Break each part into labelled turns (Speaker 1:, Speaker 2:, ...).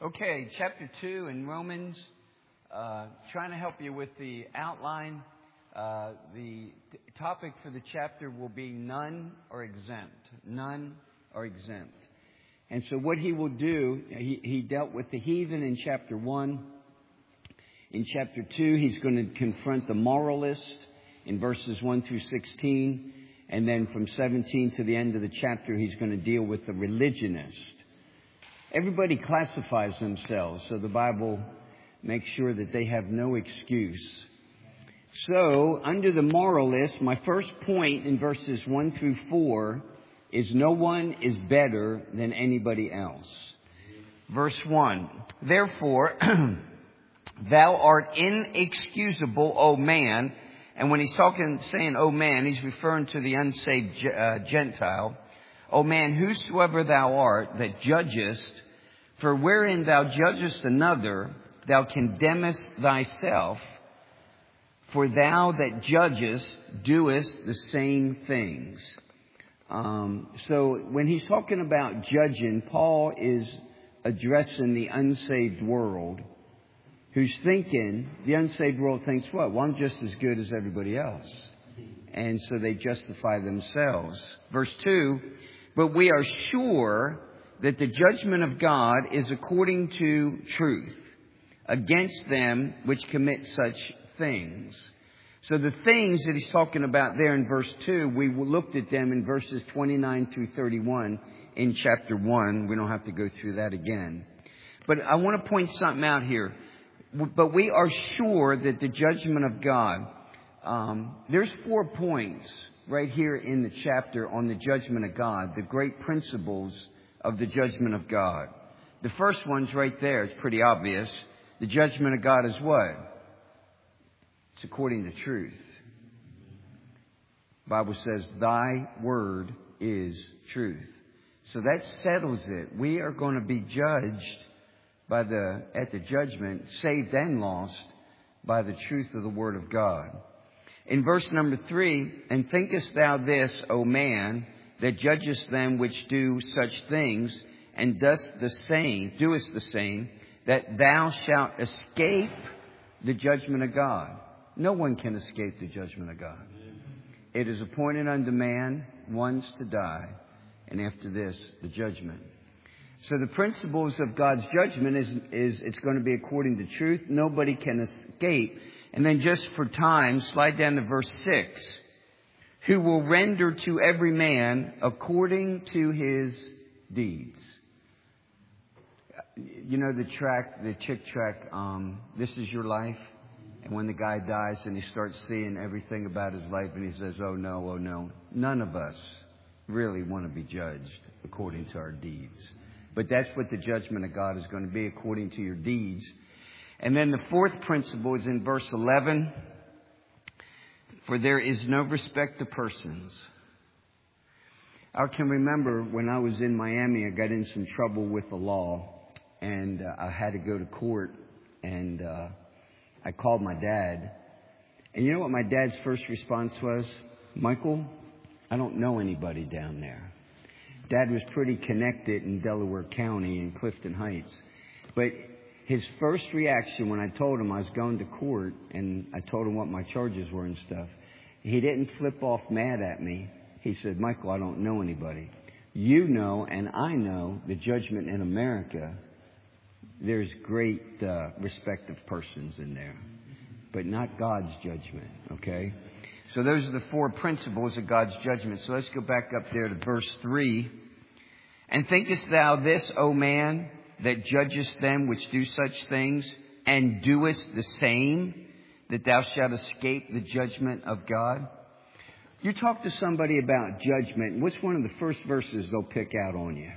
Speaker 1: Okay, chapter 2 in Romans, trying to help you with the outline. The topic for the chapter will be none are exempt. None are exempt. And so what he will do, he dealt with the heathen in chapter 1. In chapter 2, he's going to confront the moralist in verses 1 through 16. And then from 17 to the end of the chapter, he's going to deal with the religionist. Everybody classifies themselves, so the Bible makes sure that they have no excuse. So, under the moralist, my first point in verses 1 through 4 is no one is better than anybody else. Verse 1, therefore, thou art inexcusable, O man. And when he's saying, O man, he's referring to the unsaved Gentile. O man, whosoever thou art that judgest, for wherein thou judgest another, thou condemnest thyself, for thou that judgest doest the same things. So when he's talking about judging, Paul is addressing the unsaved world, who's thinking, the unsaved world thinks, what? Well, I'm just as good as everybody else. And so they justify themselves. Verse 2, but we are sure that the judgment of God is according to truth against them which commit such things. So the things that he's talking about there in verse 2, we looked at them in verses 29 through 31 in chapter 1. We don't have to go through that again. But I want to point something out here. But we are sure that the judgment of God, there's 4 points right here in the chapter on the judgment of God, the great principles of the judgment of God. The first one's right there. It's pretty obvious. The judgment of God is what? It's according to truth. The Bible says, thy word is truth. So that settles it. We are going to be judged at the judgment, saved and lost by the truth of the word of God. In verse number 3, and thinkest thou this, O man, that judgest them which do such things, and doest the same, that thou shalt escape the judgment of God. No one can escape the judgment of God. It is appointed unto man once to die, and after this, the judgment. So the principles of God's judgment is it's going to be according to truth. Nobody can escape. And then just for time, slide down to verse 6. Who will render to every man according to his deeds. You know the chick track, This Is Your Life? And when the guy dies and he starts seeing everything about his life and he says, oh no, oh no. None of us really want to be judged according to our deeds. But that's what the judgment of God is going to be, according to your deeds. And then the fourth principle is in verse 11. For there is no respect to persons. I can remember when I was in Miami, I got in some trouble with the law. And I had to go to court. And I called my dad. And you know what my dad's first response was? Michael, I don't know anybody down there. Dad was pretty connected in Delaware County in Clifton Heights. But his first reaction when I told him I was going to court and I told him what my charges were and stuff, he didn't flip off mad at me. He said, Michael, I don't know anybody. You know and I know the judgment in America, there's great respect of persons in there, but not God's judgment, okay? So those are the 4 principles of God's judgment. So let's go back up there to verse 3. And thinkest thou this, O man, that judgest them which do such things, and doest the same, that thou shalt escape the judgment of God? You talk to somebody about judgment, what's one of the first verses they'll pick out on you?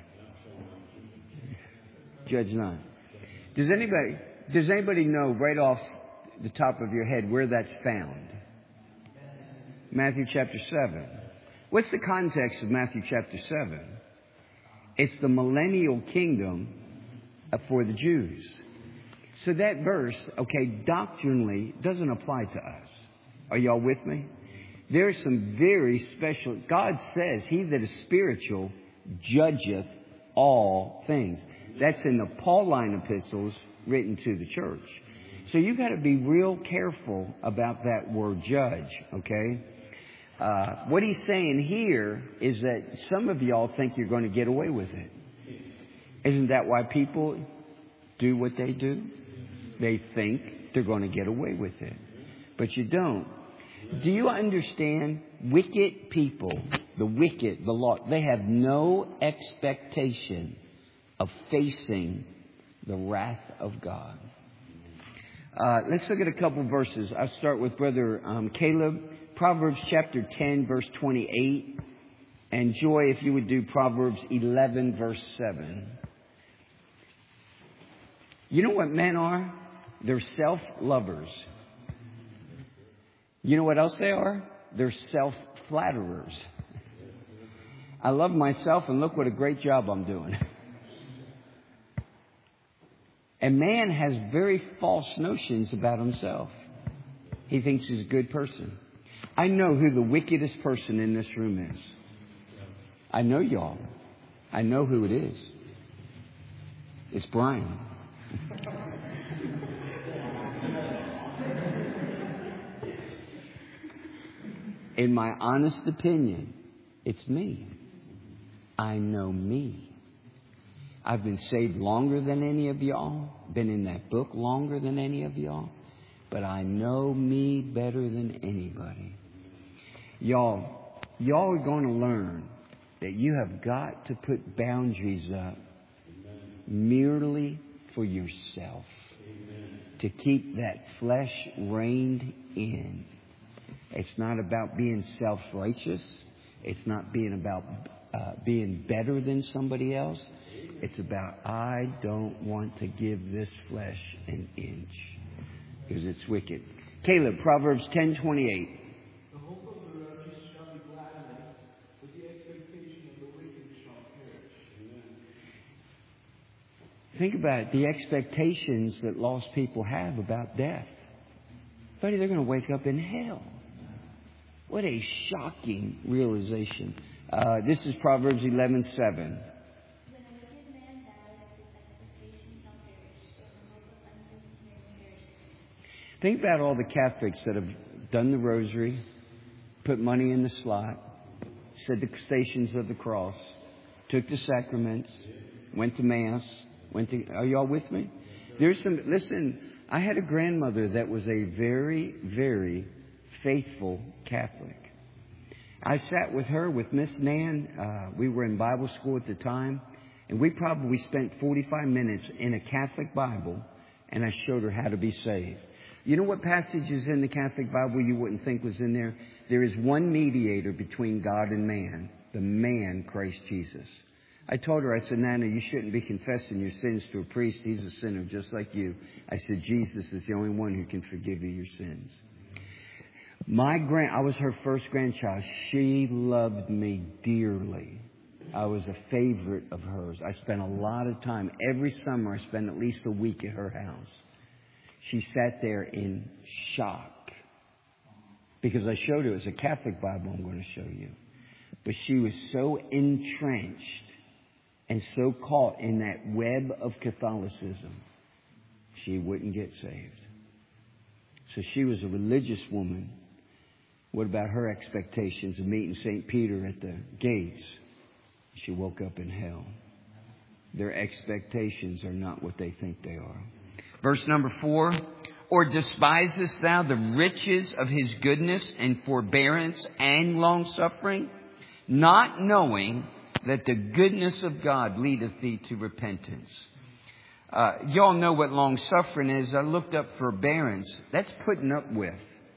Speaker 1: Judge not. Does anybody know right off the top of your head where that's found? Matthew chapter 7. What's the context of Matthew chapter 7? It's the millennial kingdom for the Jews. So that verse, doctrinally doesn't apply to us. Are y'all with me? There's some very special. God says, he that is spiritual judgeth all things. That's in the Pauline epistles written to the church. So you got to be real careful about that word judge, okay? What he's saying here is that some of y'all think you're going to get away with it. Isn't that why people do what they do? They think they're going to get away with it. But you don't. Do you understand? Wicked people, the wicked, the law, they have no expectation of facing the wrath of God. Let's look at a couple verses. I'll start with Brother Caleb. Proverbs chapter 10, verse 28. And Joy, if you would do Proverbs 11, verse 7. You know what men are? They're self-lovers. You know what else they are? They're self-flatterers. I love myself and look what a great job I'm doing. And man has very false notions about himself. He thinks he's a good person. I know who the wickedest person in this room is. I know y'all. I know who it is. It's Brian. In my honest opinion, it's me. I know me. I've been saved longer than any of y'all. Been in that book longer than any of y'all. But I know me better than anybody. Y'all are going to learn that you have got to put boundaries up merely for yourself. To keep that flesh reined in. It's not about being self-righteous. It's not being about being better than somebody else. It's about, I don't want to give this flesh an inch because it's wicked. Caleb, Proverbs 10:28.
Speaker 2: The hope of the righteous shall be gladdened, but the expectation of the wicked shall perish.
Speaker 1: Think about it, the expectations that lost people have about death. Buddy, they're going to wake up in hell. What a shocking realization. This is Proverbs 11:7. Think about all the Catholics that have done the rosary, put money in the slot, said the Stations of the Cross, took the sacraments, went to Mass, are y'all with me? Listen, I had a grandmother that was a very, very faithful Catholic. I sat with her, with Miss Nan. We were in Bible school at the time, and we probably spent 45 minutes in a Catholic Bible, and I showed her how to be saved. You know what passage is in the Catholic Bible you wouldn't think was in there? There is one mediator between God and man, the man, Christ Jesus. I told her, I said, Nana, you shouldn't be confessing your sins to a priest. He's a sinner just like you. I said, Jesus is the only one who can forgive you your sins. I was her first grandchild. She loved me dearly. I was a favorite of hers. I spent a lot of time. Every summer, I spent at least a week at her house. She sat there in shock because I showed her it was a Catholic Bible I'm going to show you. But she was so entrenched and so caught in that web of Catholicism, she wouldn't get saved. So she was a religious woman. What about her expectations of meeting St. Peter at the gates? She woke up in hell. Their expectations are not what they think they are. Verse number 4. Or despisest thou the riches of his goodness and forbearance and long-suffering, not knowing that the goodness of God leadeth thee to repentance? Y'all know what long-suffering is. I looked up forbearance. That's putting up with.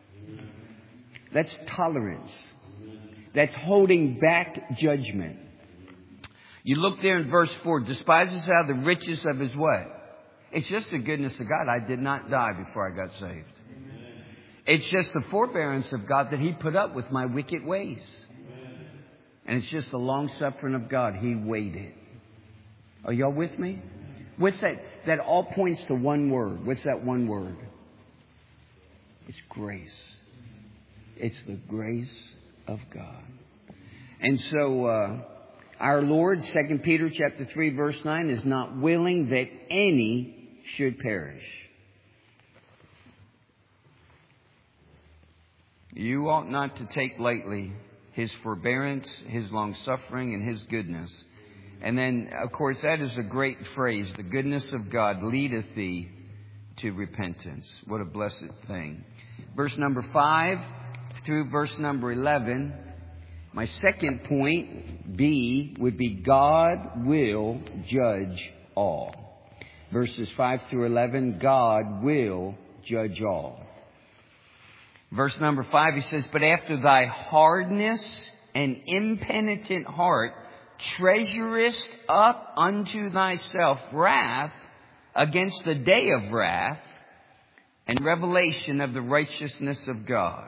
Speaker 1: That's tolerance. That's holding back judgment. You look there in verse 4. Despisest thou the riches of his what? It's just the goodness of God. I did not die before I got saved. Amen. It's just the forbearance of God that he put up with my wicked ways. Amen. And it's just the long suffering of God. He waited. Are y'all with me? What's that? That all points to one word. What's that one word? It's grace. It's the grace of God. And so Our Lord, 2 Peter chapter 3, verse 9, is not willing that any should perish. You ought not to take lightly His forbearance, His long-suffering, and His goodness. And then, of course, that is a great phrase. The goodness of God leadeth thee to repentance. What a blessed thing. Verse number 5 through verse number 11. My second point, B, would be God will judge all. Verses 5 through 11, God will judge all. Verse number 5, he says, but after thy hardness and impenitent heart treasurest up unto thyself wrath against the day of wrath and revelation of the righteousness of God.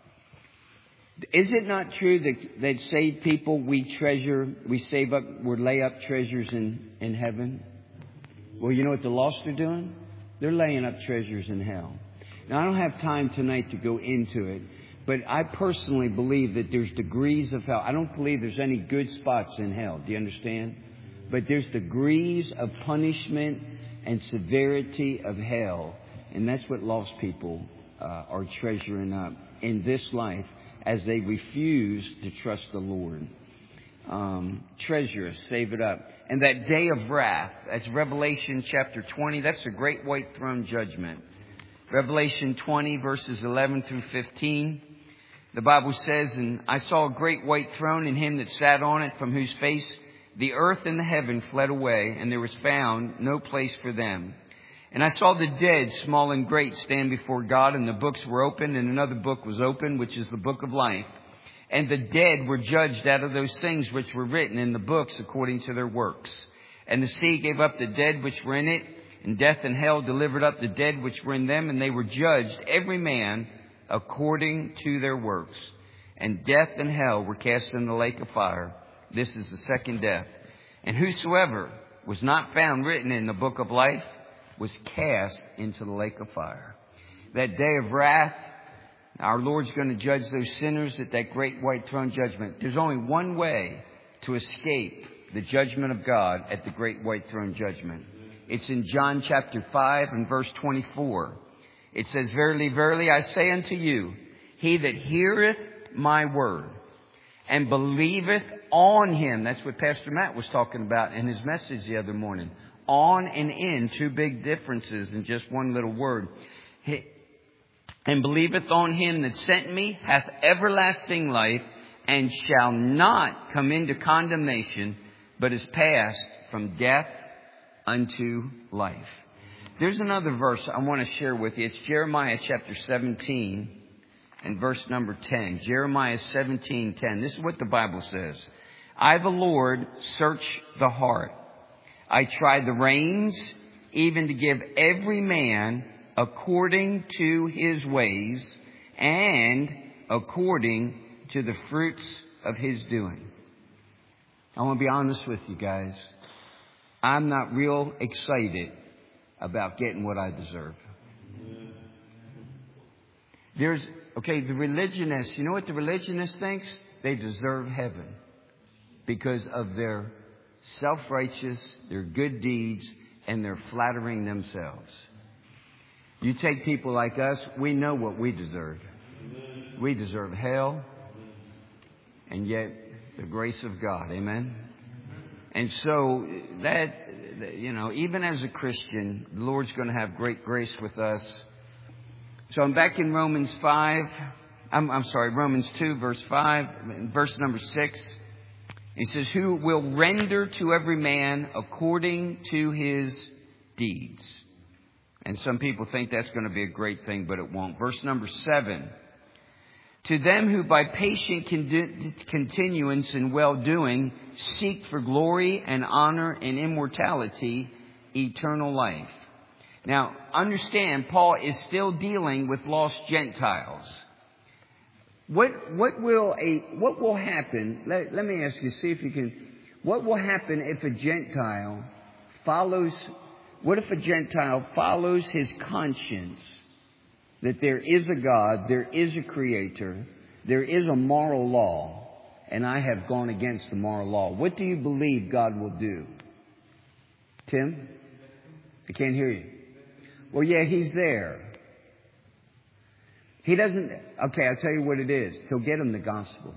Speaker 1: Is it not true that saved people, we save up, we lay up treasures in heaven? Well, you know what the lost are doing? They're laying up treasures in hell. Now, I don't have time tonight to go into it, but I personally believe that there's degrees of hell. I don't believe there's any good spots in hell. Do you understand? But there's degrees of punishment and severity of hell. And that's what lost people are treasuring up in this life as they refuse to trust the Lord. Treasure it, save it up. And that day of wrath, that's Revelation chapter 20. That's the great white throne judgment. Revelation 20, verses 11 through 15. The Bible says, and I saw a great white throne and him that sat on it, from whose face the earth and the heaven fled away, and there was found no place for them. And I saw the dead, small and great, stand before God, and the books were opened, and another book was opened, which is the book of life. And the dead were judged out of those things which were written in the books according to their works. And the sea gave up the dead which were in it, and death and hell delivered up the dead which were in them, and they were judged, every man according to their works. And death and hell were cast in the lake of fire. This is the second death. And whosoever was not found written in the book of life was cast into the lake of fire. That day of wrath, our Lord's going to judge those sinners at that great white throne judgment. There's only one way to escape the judgment of God at the great white throne judgment. It's in John chapter 5 and verse 24. It says, verily, verily, I say unto you, he that heareth my word and believeth on him. That's what Pastor Matt was talking about in his message the other morning. On and in, two big differences in just one little word. And believeth on him that sent me hath everlasting life, and shall not come into condemnation, but is passed from death unto life. There's another verse I want to share with you. It's Jeremiah chapter 17 and verse number 10. Jeremiah 17:10. This is what the Bible says. I, the Lord, search the heart. I try the reins, even to give every man according to his ways and according to the fruits of his doing. I want to be honest with you guys. I'm not real excited about getting what I deserve. The religionists, you know what the religionist thinks? They deserve heaven because of their self-righteous, their good deeds, and their flattering themselves. You take people like us, we know what we deserve. We deserve hell, and yet the grace of God. Amen? And so that, even as a Christian, the Lord's going to have great grace with us. So I'm back in Romans 2, verse 5, verse number 6. He says, who will render to every man according to his deeds. And some people think that's going to be a great thing, but it won't. Verse number 7. To them who by patient continuance in well-doing seek for glory and honor and immortality, eternal life. Now, understand, Paul is still dealing with lost Gentiles. What will happen? Let me ask you, see if you can. What will happen if a Gentile follows? What if a Gentile follows his conscience that there is a God, there is a Creator, there is a moral law, and I have gone against the moral law. What do you believe God will do? Tim? I can't hear you. Well, yeah, He's there. He doesn't... Okay, I'll tell you what it is. He'll get them the gospel.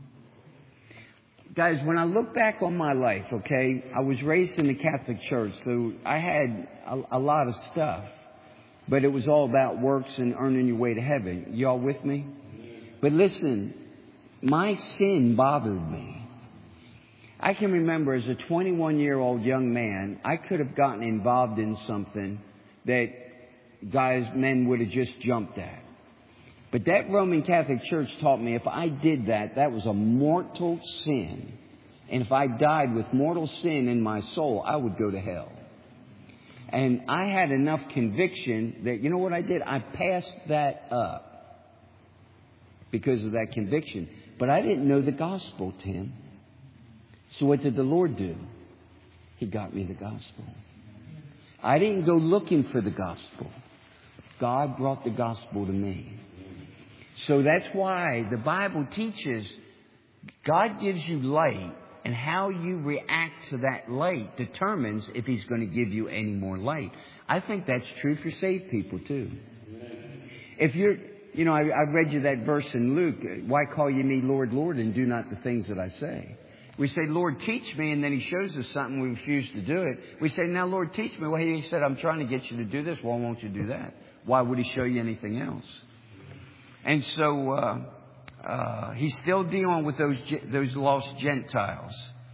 Speaker 1: Guys, when I look back on my life, okay, I was raised in the Catholic Church, so I had a lot of stuff. But it was all about works and earning your way to heaven. Y'all with me? But listen, my sin bothered me. I can remember as a 21-year-old young man, I could have gotten involved in something that men would have just jumped at. But that Roman Catholic Church taught me if I did that, that was a mortal sin. And if I died with mortal sin in my soul, I would go to hell. And I had enough conviction that, you know what I did? I passed that up because of that conviction. But I didn't know the gospel, Tim. So what did the Lord do? He got me the gospel. I didn't go looking for the gospel. God brought the gospel to me. So that's why the Bible teaches God gives you light, and how you react to that light determines if He's going to give you any more light. I think that's true for saved people too. If you're, I read you that verse in Luke, why call you me Lord, Lord, and do not the things that I say? We say, Lord, teach me, and then He shows us something, we refuse to do it. We say, now, Lord, teach me. Well, He said, I'm trying to get you to do this. Why won't you do that? Why would He show you anything else? And so He's still dealing with those lost Gentiles.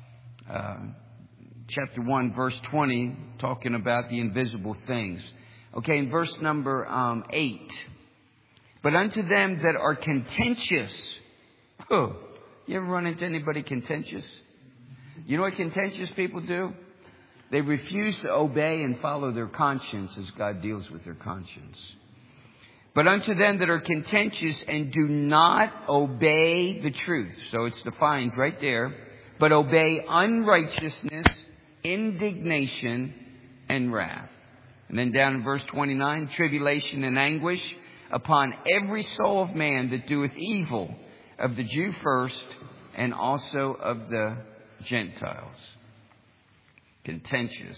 Speaker 1: Chapter 1, verse 20, talking about the invisible things. Okay, in verse number 8. But unto them that are contentious. Oh, you ever run into anybody contentious? You know what contentious people do? They refuse to obey and follow their conscience as God deals with their conscience. But unto them that are contentious and do not obey the truth. So it's defined right there. But obey unrighteousness, indignation, and wrath. And then down in verse 29, tribulation and anguish upon every soul of man that doeth evil, of the Jew first, and also of the Gentiles. Contentious.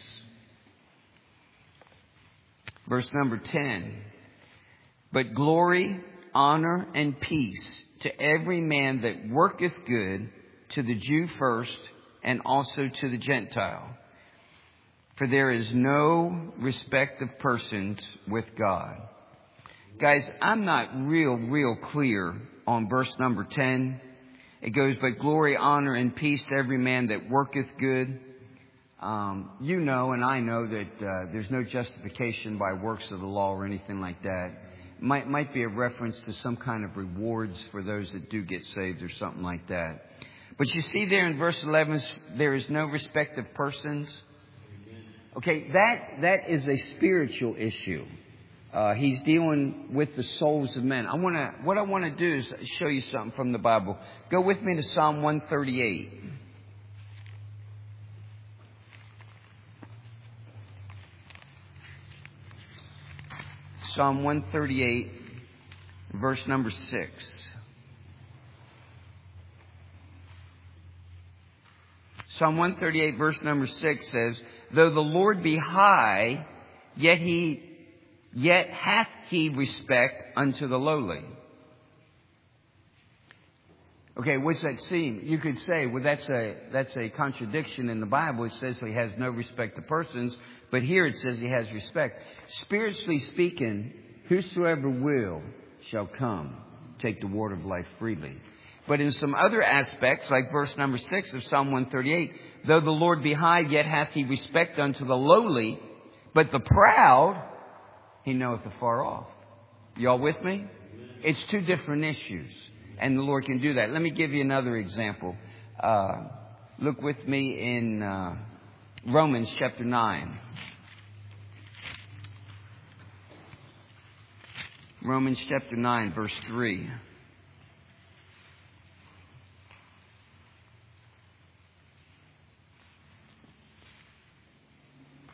Speaker 1: Verse number 10. But glory, honor, and peace to every man that worketh good, to the Jew first, and also to the Gentile. For there is no respect of persons with God. Guys, I'm not real clear on verse number 10. It goes, but glory, honor, and peace to every man that worketh good. You know, and I know that there's no justification by works of the law or anything like that. Might be a reference to some kind of rewards for those that do get saved or something like that. But you see there in verse 11, there is no respect of persons. Okay, that is a spiritual issue. He's dealing with the souls of men. What I want to do is show you something from the Bible. Go with me to Psalm 138. Psalm 138, verse number 6. Psalm 138, verse number 6 says, though the Lord be high, yet hath He respect unto the lowly. Okay, what's that seem? You could say, well, that's a contradiction in the Bible. It says He has no respect to persons, but here it says He has respect. Spiritually speaking, whosoever will shall come, take the water of life freely. But in some other aspects, like verse number 6 of Psalm 138, though the Lord be high, yet hath He respect unto the lowly, but the proud He knoweth afar off. Y'all with me? It's two different issues, and the Lord can do that. Let me give you another example. Look with me in Romans chapter 9. Romans chapter 9, verse 3.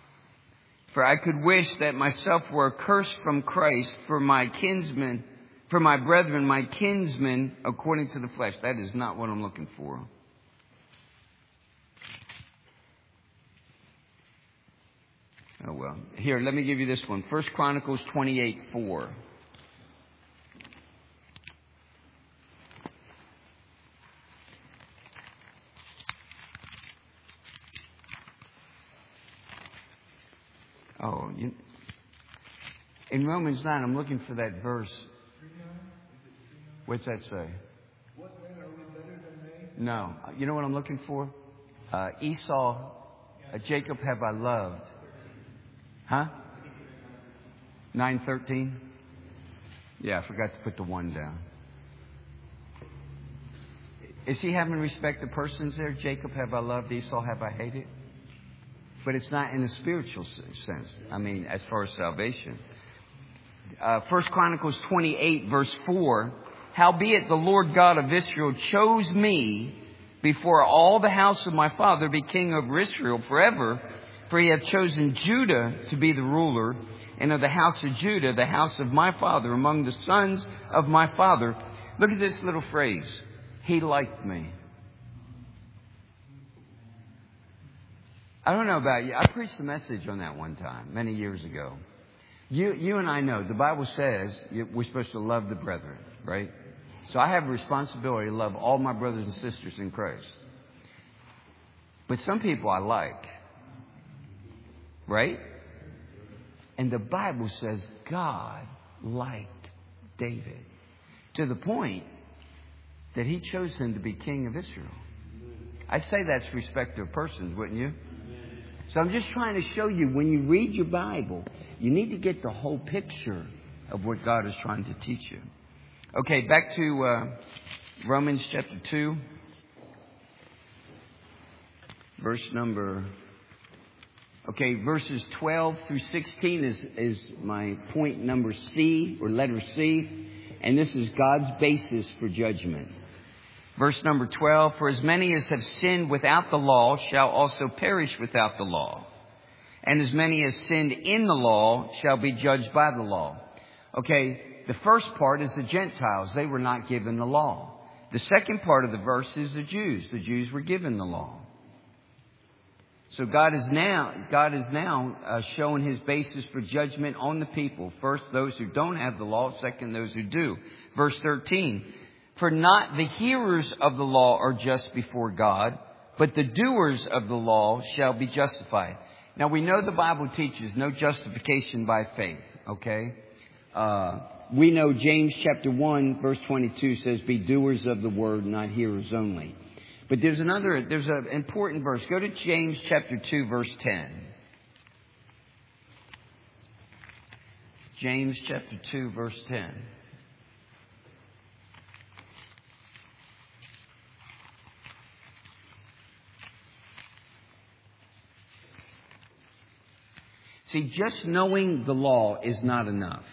Speaker 1: For I could wish that myself were accursed from Christ for my kinsmen, for my brethren, my kinsmen, according to the flesh. That is not what I'm looking for. Oh, well. Here, let me give you this one. 1 Chronicles 28:4. Oh, in Romans 9, I'm looking for that verse. What's that say?
Speaker 2: What then, are we better than they?
Speaker 1: No. You know what I'm looking for? Esau, Jacob have I loved. Huh? 9:13? Yeah, I forgot to put the 1 down. Is he having respect to persons there? Jacob have I loved, Esau have I hated? But it's not in the spiritual sense. I mean, as far as salvation. 1 Chronicles 28, verse 4. Howbeit the Lord God of Israel chose me before all the house of my father be king over Israel forever. For he hath chosen Judah to be the ruler, and of the house of Judah, the house of my father, among the sons of my father. Look at this little phrase. He liked me. I don't know about you. I preached a message on that one time, many years ago. You and I know the Bible says we're supposed to love the brethren, right? So I have a responsibility to love all my brothers and sisters in Christ. But some people I like, right? And the Bible says God liked David to the point that he chose him to be king of Israel. I'd say that's respect of persons, wouldn't you? So I'm just trying to show you, when you read your Bible, you need to get the whole picture of what God is trying to teach you. Okay, back to Romans chapter 2, verse number... Okay, verses 12 through 16 is my point number C, or letter C. And this is God's basis for judgment. Verse number 12, for as many as have sinned without the law shall also perish without the law. And as many as sinned in the law shall be judged by the law. Okay, the first part is the Gentiles. They were not given the law. The second part of the verse is the Jews. The Jews were given the law. So God is now showing his basis for judgment on the people. First, those who don't have the law. Second, those who do. Verse 13. For not the hearers of the law are just before God, but the doers of the law shall be justified. Now, we know the Bible teaches no justification by faith, okay? We know James chapter 1, verse 22 says, be doers of the word, not hearers only. But there's an important verse. Go to James chapter 2, verse 10. James chapter 2, verse 10. See, just knowing the law is not enough.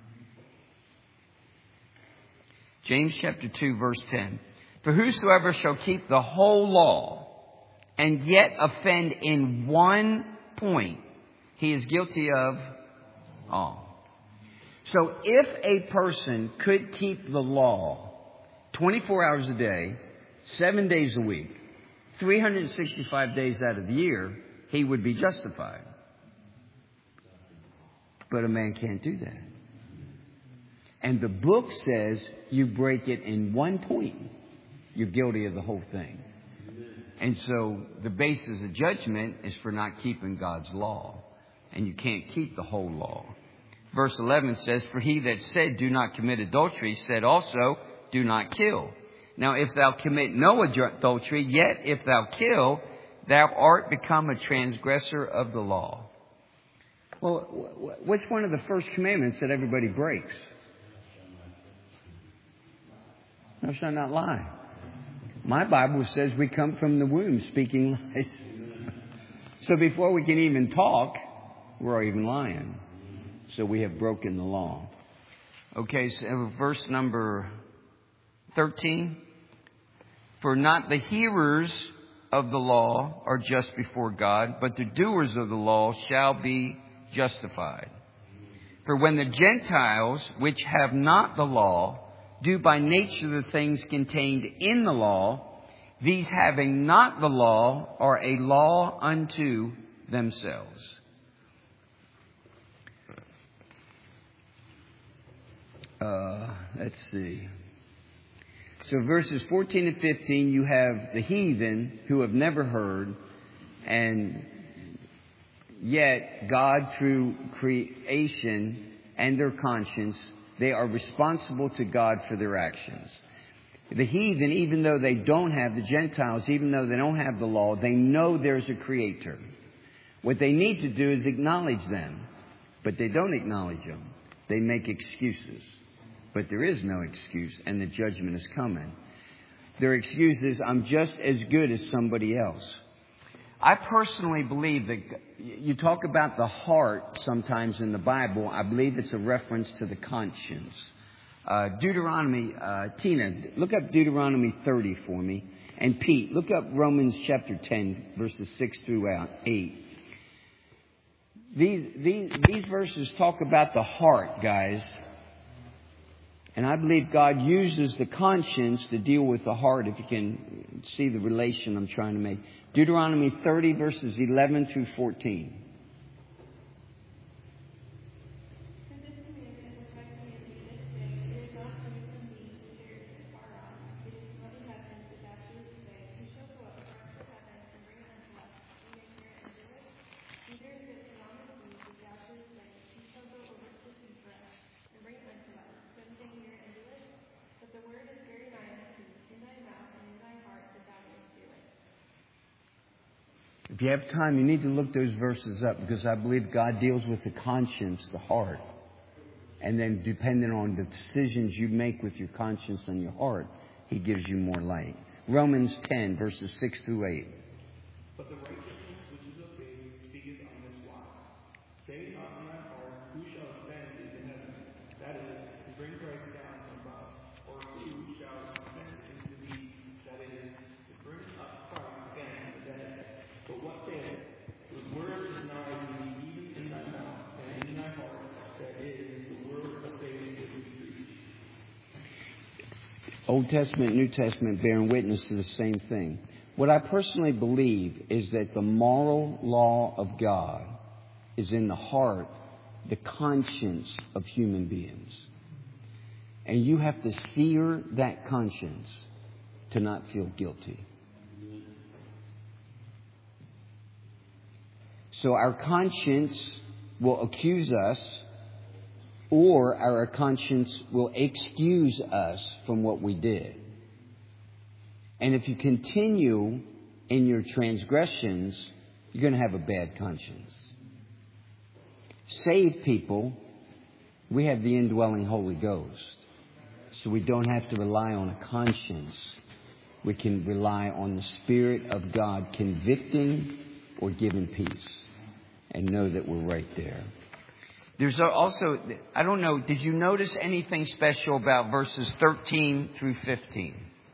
Speaker 1: James chapter 2, verse 10. For whosoever shall keep the whole law and yet offend in one point, he is guilty of all. So if a person could keep the law 24 hours a day, 7 days a week, 365 days out of the year, he would be justified. But a man can't do that. And the book says you break it in one point, you're guilty of the whole thing. And so the basis of judgment is for not keeping God's law. And you can't keep the whole law. Verse 11 says, for he that said, do not commit adultery, said also, do not kill. Now if thou commit no adultery, yet if thou kill, thou art become a transgressor of the law. Well, what's one of the first commandments that everybody breaks? Thou shalt not lie. My Bible says we come from the womb speaking lies. So before we can even talk, we're even lying. So we have broken the law. Okay, so verse number 13. For not the hearers of the law are just before God, but the doers of the law shall be justified. For when the Gentiles, which have not the law, do by nature the things contained in the law, these having not the law are a law unto themselves. Let's see. So verses 14 and 15, you have the heathen who have never heard, and yet God, through creation and their conscience, they are responsible to God for their actions. The heathen, even though they don't have, the Gentiles, even though they don't have the law, they know there's a creator. What they need to do is acknowledge them, but they don't acknowledge them. They make excuses. But there is no excuse, and the judgment is coming. Their excuse is, I'm just as good as somebody else. I personally believe that you talk about the heart sometimes in the Bible. I believe it's a reference to the conscience. Deuteronomy, Tina, look up Deuteronomy 30 for me. And Pete, look up Romans chapter 10, verses 6 through 8. These verses talk about the heart, guys. And I believe God uses the conscience to deal with the heart, if you can see the relation I'm trying to make. Deuteronomy 30, verses 11 through 14. If you have time, you need to look those verses up, because I believe God deals with the conscience, the heart. And then depending on the decisions you make with your conscience and your heart, He gives you more light. Romans 10, verses 6 through 8.
Speaker 2: But the righteousness which is of faith speaketh on this wise. Say not in thy heart, who shall ascend into heaven? That is, to bring Christ down from above. Or who shall ascend into the deep? That is, to bring up Christ again from the dead. But what saith? The word is nigh thee, even in thy mouth and in thy heart. That is the word of faith that we preach.
Speaker 1: Old Testament, New Testament bearing witness to the same thing. What I personally believe is that the moral law of God is in the heart, the conscience of human beings. And you have to sear that conscience to not feel guilty. So our conscience will accuse us, or our conscience will excuse us from what we did. And if you continue in your transgressions, you're going to have a bad conscience. Saved people, we have the indwelling Holy Ghost. So we don't have to rely on a conscience. We can rely on the Spirit of God convicting or giving peace. And know that we're right there. There's also, I don't know, did you notice anything special about verses 13 through 15?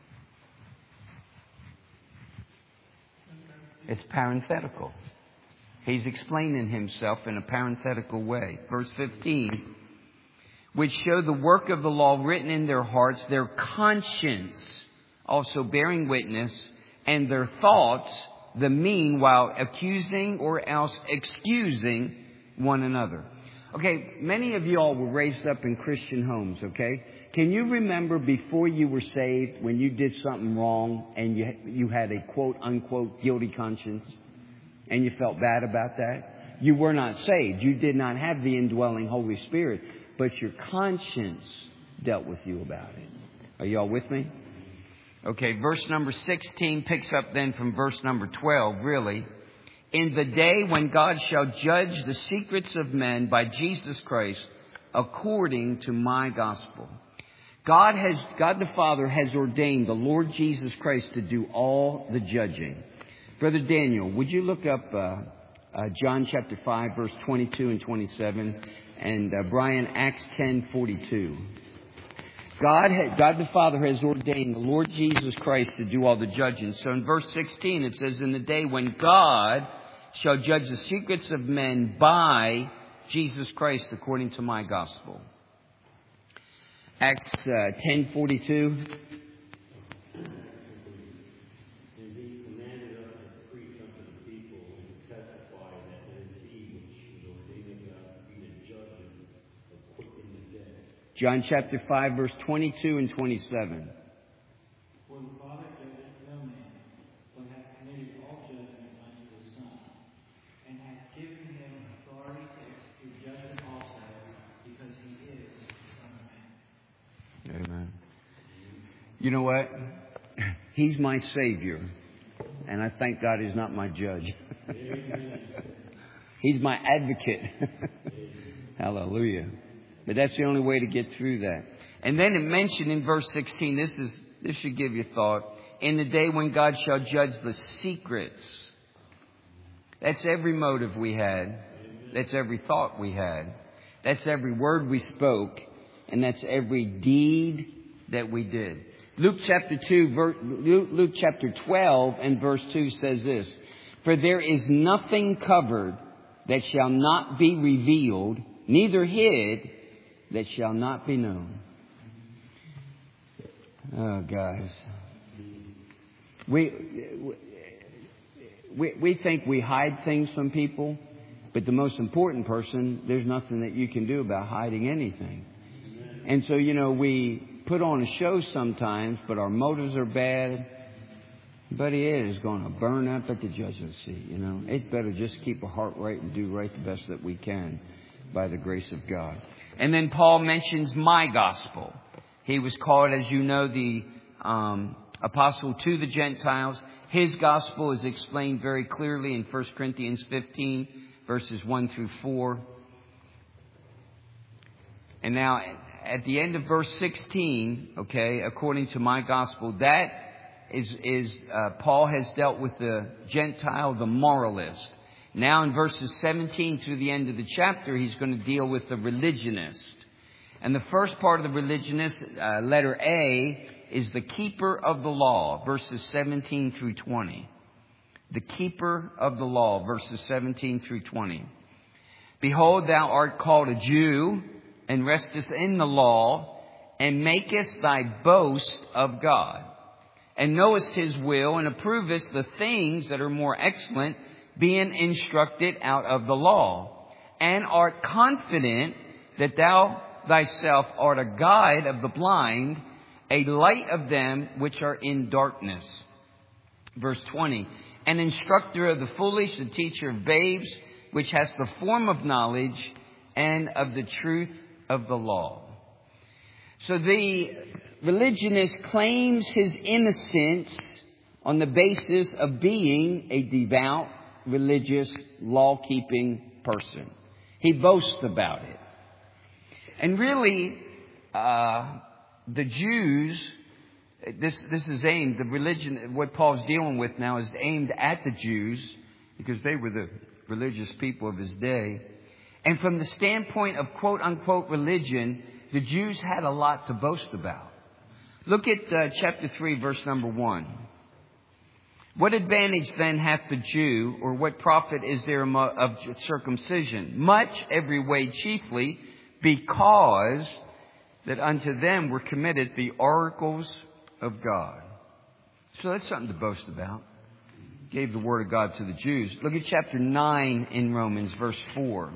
Speaker 1: It's parenthetical. He's explaining himself in a parenthetical way. Verse 15, which show the work of the law written in their hearts, their conscience also bearing witness, and their thoughts the meanwhile accusing or else excusing one another. Okay, many of you all were raised up in Christian homes, okay? Can you remember before you were saved when you did something wrong and you had a quote-unquote guilty conscience and you felt bad about that? You were not saved. You did not have the indwelling Holy Spirit, but your conscience dealt with you about it. Are you all with me? Okay, verse number 16 picks up then from verse number 12, really. In the day when God shall judge the secrets of men by Jesus Christ, according to my gospel. God the Father has ordained the Lord Jesus Christ to do all the judging. Brother Daniel, would you look up John chapter 5, verse 22 and 27, and Brian, Acts 10:42. God the Father has ordained the Lord Jesus Christ to do all the judging. So in verse 16 it says, in the day when God shall judge the secrets of men by Jesus Christ according to my gospel. Acts 10:42. John chapter 5, verse 22 and 27.
Speaker 2: For the Father judgeth no man, but hath committed all judgment unto the Son, and hath given him authority to execute judgment also, because he is the Son of Man.
Speaker 1: Amen. You know what? He's my Savior, and I thank God He's not my judge. He's my advocate. Hallelujah. But that's the only way to get through that. And then it mentioned in verse 16, this should give you thought. In the day when God shall judge the secrets. That's every motive we had. That's every thought we had. That's every word we spoke. And that's every deed that we did. Luke chapter 12 and verse 2 says this. For there is nothing covered that shall not be revealed, neither hid that shall not be known. Oh, guys. We think we hide things from people, but the most important person, there's nothing that you can do about hiding anything. And so, we put on a show sometimes, but our motives are bad. Buddy, it is going to burn up at the judgment seat, It's better just keep our heart right and do right the best that we can by the grace of God. And then Paul mentions my gospel. He was called, as you know, the apostle to the Gentiles. His gospel is explained very clearly in 1 Corinthians 15, verses 1 through 4. And now, at the end of verse 16, okay, according to my gospel, that is Paul has dealt with the Gentile, the moralist. Now in verses 17 through the end of the chapter, he's going to deal with the religionist. And the first part of the religionist, letter A, is the keeper of the law, verses 17 through 20. The keeper of the law, verses 17 through 20. Behold, thou art called a Jew, and restest in the law, and makest thy boast of God. And knowest His will, and approvest the things that are more excellent, being instructed out of the law, and art confident that thou thyself art a guide of the blind, a light of them which are in darkness. Verse 20, an instructor of the foolish, a teacher of babes, which has the form of knowledge and of the truth of the law. So the religionist claims his innocence on the basis of being a devout, religious, law-keeping person. He boasts about it. And really, the Jews, this is aimed, the religion, what Paul's dealing with now is aimed at the Jews, because they were the religious people of his day. And from the standpoint of quote-unquote religion, the Jews had a lot to boast about. Look at chapter 3, verse number 1. What advantage then hath the Jew, or what profit is there of circumcision? Much, every way chiefly, because that unto them were committed the oracles of God. So that's something to boast about. Gave the word of God to the Jews. Look at chapter 9 in Romans, verse 4.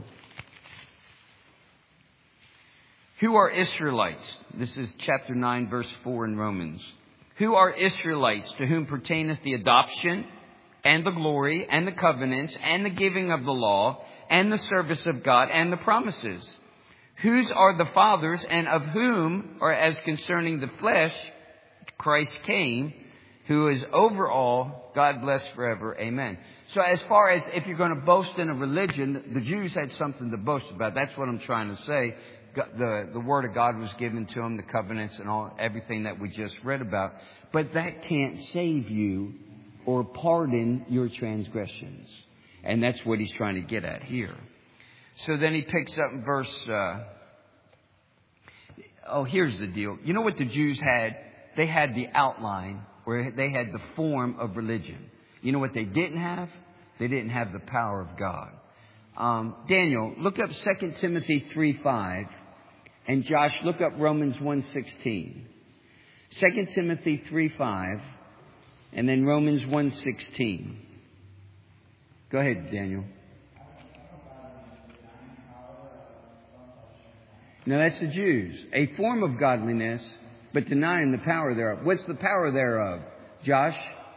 Speaker 1: Who are Israelites? This is chapter 9, verse 4 in Romans. Who are Israelites, to whom pertaineth the adoption and the glory and the covenants and the giving of the law and the service of God and the promises? Whose are the fathers, and of whom, or as concerning the flesh, Christ came, who is over all, God bless forever. Amen. So as far as if you're going to boast in a religion, the Jews had something to boast about. That's what I'm trying to say. The word of God was given to them, the covenants and everything that we just read about. But that can't save you or pardon your transgressions. And that's what he's trying to get at here. So then he picks up in verse... here's the deal. You know what the Jews had? They had the outline, or they had the form of religion. You know what they didn't have? They didn't have the power of God. Daniel, look up 2 Timothy 3:5. And Josh, look up Romans 1:16. 2 Timothy 3:5. And then Romans 1:16. Go ahead, Daniel. No, that's the Jews. A form of godliness, but denying the power thereof. What's the power thereof, Josh?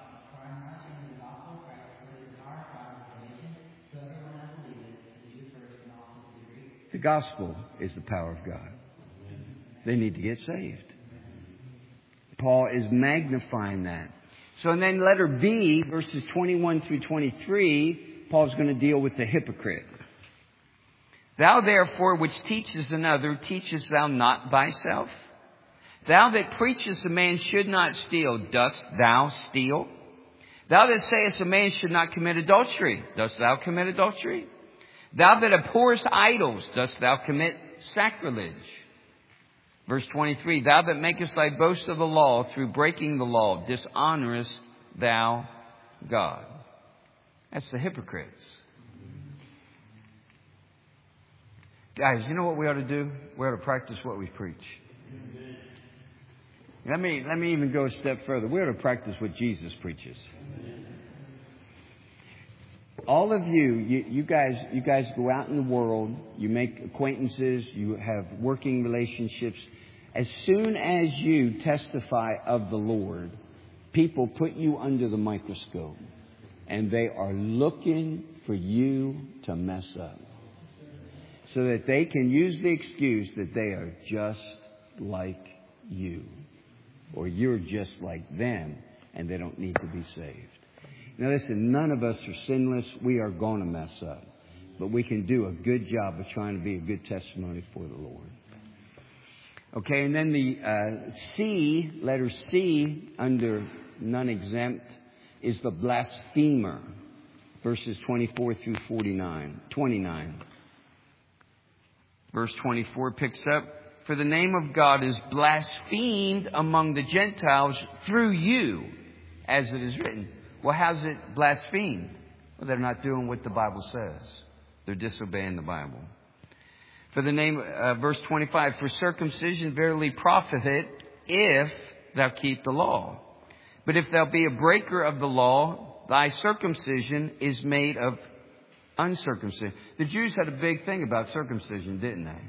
Speaker 1: The gospel is the power of God. They need to get saved. Paul is magnifying that. So and then letter B, verses 21 through 23, Paul's going to deal with the hypocrite. Thou therefore which teachest another, teachest thou not thyself? Thou that preachest a man should not steal, dost thou steal? Thou that sayest a man should not commit adultery, dost thou commit adultery? Thou that abhorrest idols, dost thou commit sacrilege? Verse 23, thou that makest thy boast of the law, through breaking the law, dishonorest thou God. That's the hypocrites. Guys, you know what we ought to do? We ought to practice what we preach. Let me even go a step further. We ought to practice what Jesus preaches. All of you guys go out in the world, you make acquaintances, you have working relationships. As soon as you testify of the Lord, people put you under the microscope and they are looking for you to mess up so that they can use the excuse that they are just like you or you're just like them and they don't need to be saved. Now listen, none of us are sinless. We are going to mess up. But we can do a good job of trying to be a good testimony for the Lord. Okay, and then the C, letter C, under non-exempt, is the blasphemer. Verses 24 through 29. Verse 24 picks up, for the name of God is blasphemed among the Gentiles through you, as it is written. Well, how's it blasphemed? Well, they're not doing what the Bible says. They're disobeying the Bible. For the name, verse 25, for circumcision verily profiteth if thou keep the law. But if thou be a breaker of the law, thy circumcision is made of uncircumcision. The Jews had a big thing about circumcision, didn't they?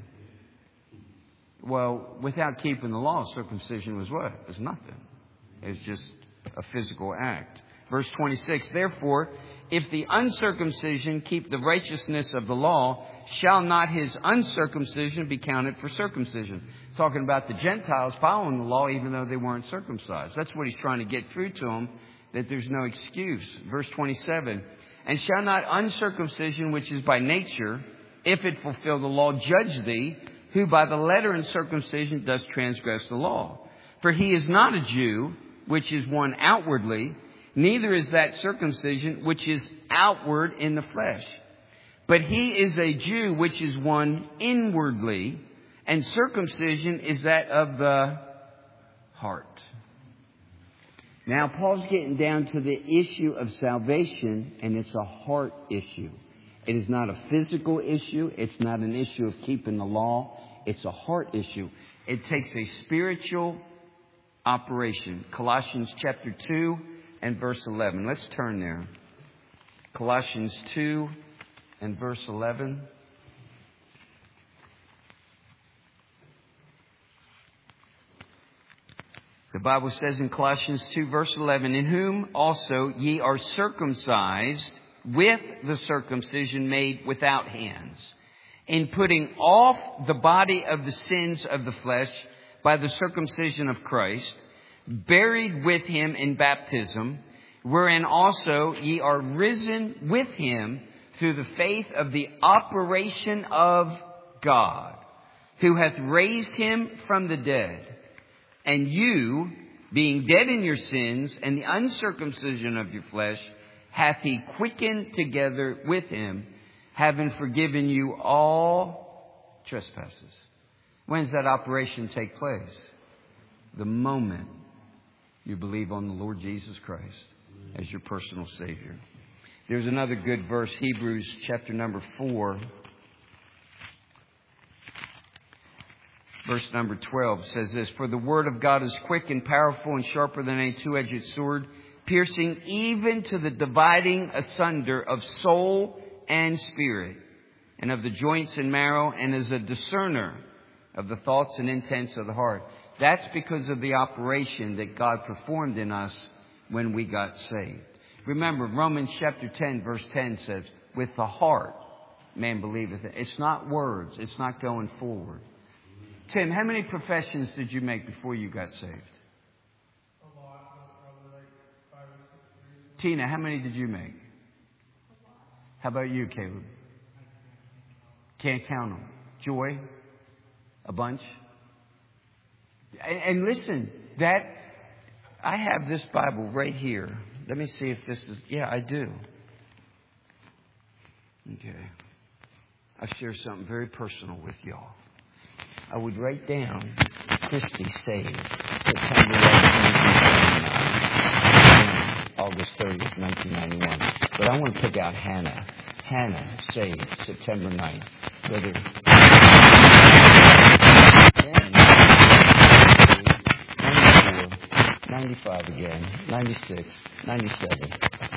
Speaker 1: Well, without keeping the law, circumcision was what? It was nothing. It was just a physical act. Verse 26, therefore, if the uncircumcision keep the righteousness of the law, shall not his uncircumcision be counted for circumcision? Talking about the Gentiles following the law even though they weren't circumcised. That's what he's trying to get through to them, that there's no excuse. Verse 27, and shall not uncircumcision, which is by nature, if it fulfill the law, judge thee, who by the letter and circumcision does transgress the law? For he is not a Jew, which is one outwardly, neither is that circumcision which is outward in the flesh. But he is a Jew which is one inwardly, and circumcision is that of the heart. Now, Paul's getting down to the issue of salvation, and it's a heart issue. It is not a physical issue. It's not an issue of keeping the law. It's a heart issue. It takes a spiritual operation. Colossians chapter 2 and verse 11. Let's turn there. Colossians 2 and verse 11. The Bible says in Colossians 2 verse 11, in whom also ye are circumcised with the circumcision made without hands, in putting off the body of the sins of the flesh by the circumcision of Christ, buried with him in baptism, wherein also ye are risen with him through the faith of the operation of God, who hath raised him from the dead. And you, being dead in your sins and the uncircumcision of your flesh, hath he quickened together with him, having forgiven you all trespasses. When does that operation take place? The moment you believe on the Lord Jesus Christ as your personal Savior. There's another good verse, Hebrews chapter number 4. Verse number 12 says this, "For the word of God is quick and powerful and sharper than any two-edged sword, piercing even to the dividing asunder of soul and spirit, and of the joints and marrow, and is a discerner of the thoughts and intents of the heart." That's because of the operation that God performed in us when we got saved. Remember, Romans chapter 10, verse 10 says, "With the heart man believeth." It's not words. It's not going forward. Tim, how many professions did you make before you got saved?
Speaker 2: A lot, probably like 5 or 6 years.
Speaker 1: Tina, how many did you make? How about you, Caleb? Can't count them. Joy? A bunch? And listen, I have this Bible right here. Let me see if this is... Yeah, I do. Okay. I'll share something very personal with y'all. I would write down Christy saved September 11th, August 30th, 1991. But I want to pick out Hannah. Hannah saved September 9th. Whether 94, 95 again, 96, 97.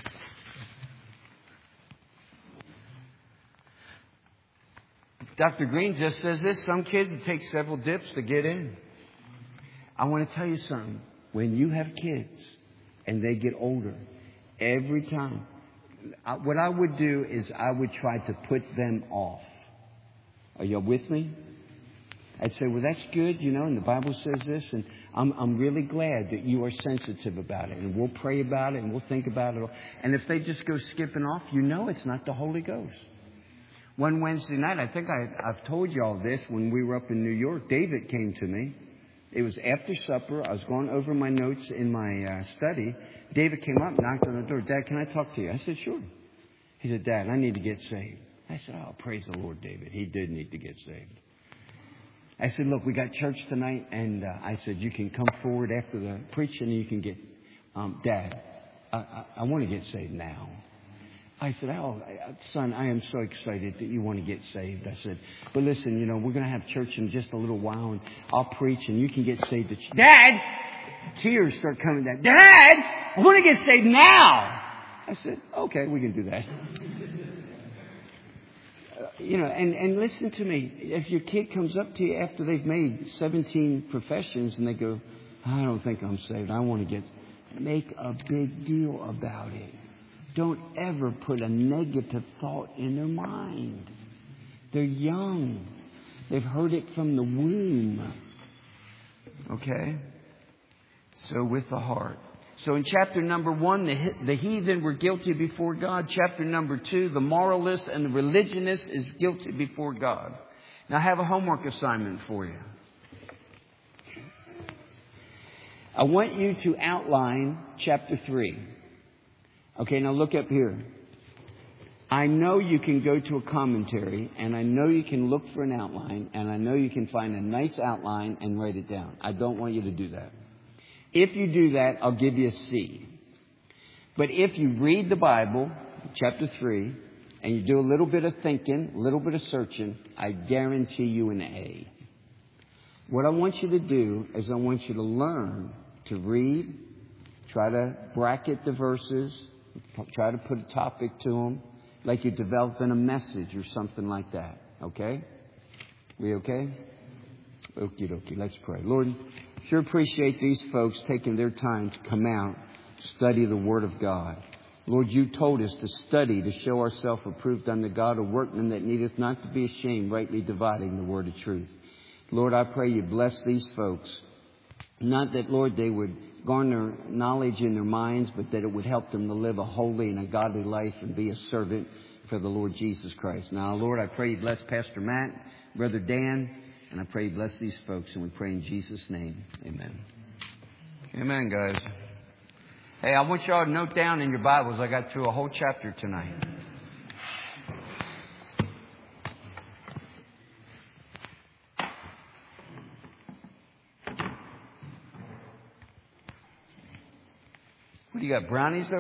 Speaker 1: Dr. Green just says this. Some kids, it takes several dips to get in. I want to tell you something. When you have kids and they get older, every time, what I would do is I would try to put them off. Are y'all with me? I'd say, well, that's good, and the Bible says this, and I'm really glad that you are sensitive about it, and we'll pray about it, and we'll think about it. And if they just go skipping off, it's not the Holy Ghost. One Wednesday night, I think I've told you all this, when we were up in New York, David came to me. It was after supper. I was going over my notes in my study. David came up, knocked on the door. "Dad, can I talk to you?" I said, "Sure." He said, "Dad, I need to get saved." I said, "Oh, praise the Lord, David." He did need to get saved. I said, "Look, we got church tonight." And I said, "You can come forward after the preaching and you can get, Dad, I want to get saved now." I said, "Oh, son, I am so excited that you want to get saved." I said, "But listen, we're going to have church in just a little while, and I'll preach, and you can get saved." Dad! Tears start coming down. "Dad, I want to get saved now." I said, "Okay, we can do that." And listen to me. If your kid comes up to you after they've made 17 professions and they go, "I don't think I'm saved. I want to make a big deal about it." Don't ever put a negative thought in their mind. They're young. They've heard it from the womb. Okay? So with the heart. So in chapter number 1, the heathen were guilty before God. Chapter number 2, the moralist and the religionist is guilty before God. Now I have a homework assignment for you. I want you to outline chapter 3. Okay, now look up here. I know you can go to a commentary, and I know you can look for an outline, and I know you can find a nice outline and write it down. I don't want you to do that. If you do that, I'll give you a C. But if you read the Bible, chapter 3, and you do a little bit of thinking, a little bit of searching, I guarantee you an A. What I want you to do is I want you to learn to read, try to bracket the verses, try to put a topic to them, like you're developing a message or something like that. Okay? We okay? Okie dokie. Let's pray. Lord, sure appreciate these folks taking their time to come out, study the Word of God. Lord, you told us to study to show ourselves approved unto God, a workman that needeth not to be ashamed, rightly dividing the word of truth. Lord, I pray you bless these folks. Not that, Lord, they would garner knowledge in their minds, but that it would help them to live a holy and a godly life and be a servant for the Lord Jesus Christ. Now, Lord, I pray you bless Pastor Matt, Brother Dan, and I pray you bless these folks, and we pray in Jesus' name. Amen. Amen, guys. Hey, I want y'all to note down in your Bibles, I got through a whole chapter tonight. What do you got, brownies over